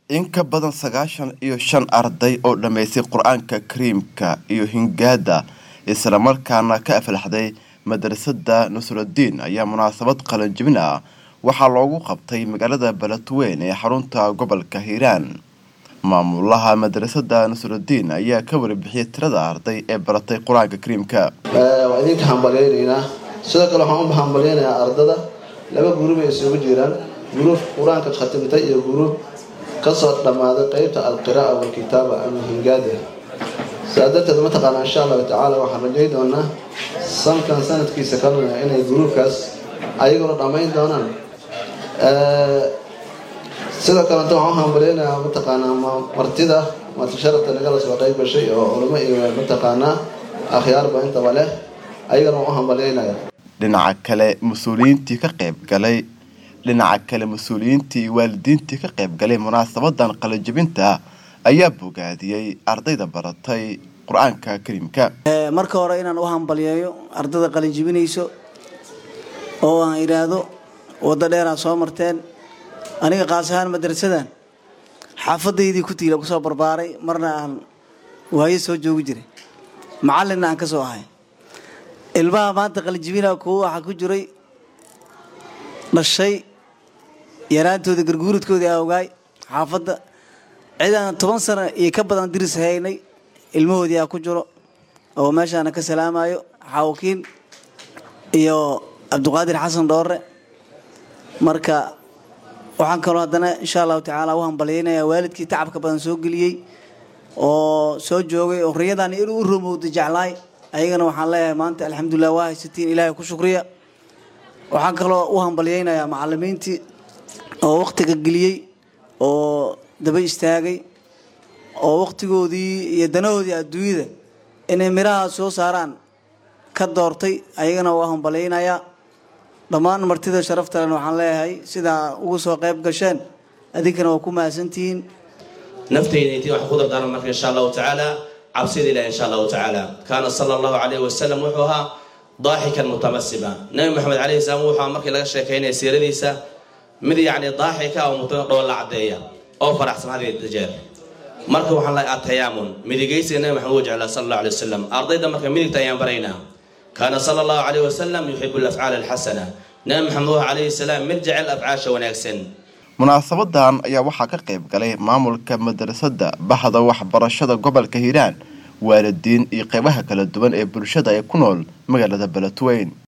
In ka badan 95 arday oo dhameysay Qur'aanka Kariimka iyo Hingaada isla markaana ka aflaxday madrasada Nusruddin ayaa munaasabad qalin jebin ah waxaa loogu qabtay magaalada Beledweyne ee xarunta gobolka Hiiraan. Maamulaha madrasada Nusruddin ayaa ka warbixiyay tirada arday ee baratay Qur'aanka Kariimka. Waa idin hambalyeynaa sidoo kale waxaan u hambalyeynaa ardada laba group ee isugu jiraan group Qur'aanka khatimtay iyo group kasoo dhamaaday qaybta al-qira'a wal kitaaba ama hingaada saadada ma taqaan insha Allah ta'ala waxaan rajayn doonaa sanadkiisa kalena inay groupkaas ayagoo dhameyn doonaan sidoo kale waxaan hambalyeynaa ma taqaanaa martida sharafta laga soo qayb gashay oo culimo iyo ma taqaanaa akhyaar ba inta wale ayagana waxaan hambalyeynaa dhinaca kale mas'uuliyiintii waalidiintii ka qayb galay munaasabadan qalin jebinta ayaa bogaadiyay ardayda baratay Qur'aanka Kariimka. Marka hore inaan u hambalyeeyo ardayda qalin jebinayso oo aan iraado wada dheer soo marteen aniga qaas ahaan madrasadan xaafadeydii ku tiila ku soo barbaaray marna aan waaye soo joogi jiray macallin aan ka soo ahay ilmaha maanta qalin jebina waxa ku jiray dhashay yaraantooda garguuridkoodii awgaay xaafada ciidan 10 sano iyo ka badan diris haynay ilmahoodii ku jiro oo meeshaan ka salaamayo xawkiin iyo Abduqaadir Xasan Dhoore marka waxaan kaloo hadana insha Allah ta'ala u hambalyeynaa waalidkii tacabka badan soo galiyay oo soo joogay oo riyadan inuu rumowdo jeclaay ayagana waxaan leeyahay maanta alxamdulillah waa haysatiin Ilaahay ku shukriya waxaan kaloo u hambalyeynaa macallimiintii oo waqtiga galiyay oo daba istaagay oo waqtigoodii iyo danahoodii adduunyada inay miraha soo saaraan ka doortay ayagana waa hambalyeynaa dhamaan martida sharafta leh waxaan leeyahay sida ugu soo qayb gasheen adinkana waa ku maasantiin naftayda intii wax ku dardaaran marka insha Allah ta'ala cabsida ilaahay insha Allah ta'ala kana sallallahu alayhi wa sallam wuxuha ضاحكا متمسما نبي محمد عليه السلام وحا markii laga sheekeynay siiradiisa mid yaani ضاحكا oo mutaqaddo la cadeeya oo faraxsan hadii dajeer marka waxaan la atayaamun midigaysiga nabi maxamed wajalla sallallahu alayhi wasallam ardayda marka midigta ayaan barayna kana sallallahu alayhi wasallam yuhibbu al-af'al al-hasana nabi maxamed alayhi salam mid jecel afcaasha wanaagsan. Munaasabadan ayaa waxaa ka qayb galay maamulka madrasada baxda waxbarashada gobolka Hiiraan waalidiin iyo qaybaha kala duwan ee bulshada ay ku nool magaalada Beledweyne.